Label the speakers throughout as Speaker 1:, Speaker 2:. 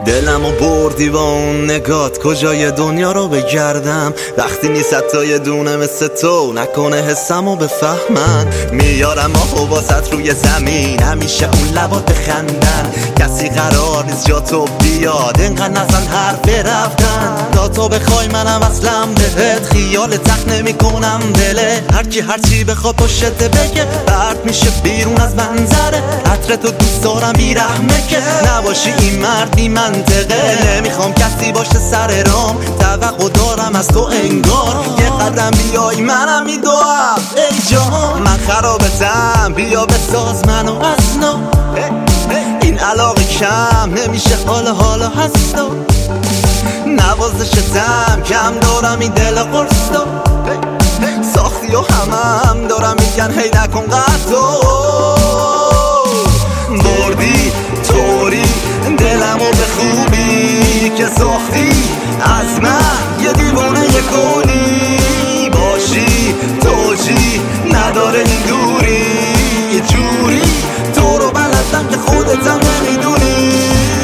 Speaker 1: دلمو بردی با اون نگات، کجای دنیا رو بگردم وقتی نیست حتی یه دونه مثل تو نکنه حسمو بفهمن. میارم آهو واسط روی زمین، همیشه اون لبات بخندن، کسی قرار نیست جا تو بیاد، اینقدر نزن حرف رفتن. تا تو بخوای منم اصلا بهت خیال تخت نمی کنم دله، هرچی بخواد پشت بگه برد میشه بیرون از منظره. عطر تو دوست دارم بیرحمه که نباشی این مرد بی منطقه، نمیخوام کسی باشه سر رام، توقع دارم از تو انگار یه قدم بیای منم میدوام. ای جان من خرابتم، بیا بساز منو از نو، این علاقه کم نمیشه حالا هستا، نوازشتم کم دارم این دل قرصو، ساختی و هم دارم میگن هی نکن قطع، بردی طوری دلمو به خوبی که ساختی از من یه دیوانه یه گلی، باشی توجی نداره این دوری، یه جوری تو رو بلدم که خودتم نمیدونی.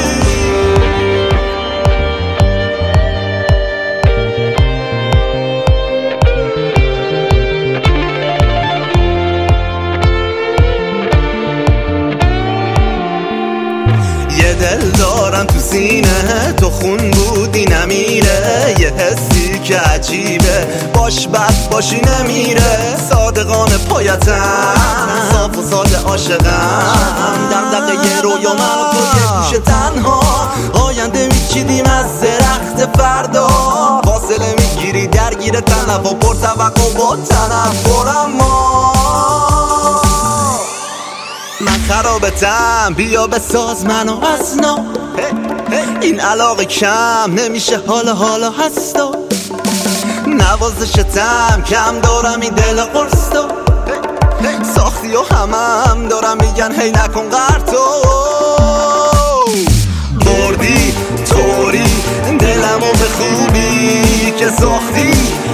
Speaker 1: دل دارم تو سینه، تو خون بودی نمیره، یه حسی که عجیبه باش بد باشی نمیره، صادقانه پایتم صاف و ساده عاشقم، دغدغه یه رویا من و تو یه گوشه تنها، آینده میچیدیم از درخت فردا، فاصله میگیری درگیر تنف و پر توقع با تنفرم ما. من خرابتم، بیا بساز منو از نو، این علاقه کم نمیشه حالا هستا، نوازشتم کم دارم این دل قرصو، ساختی و هم دارم میگن هی نکن قرطو، بردی طوری دلمو به خوبی که ساختی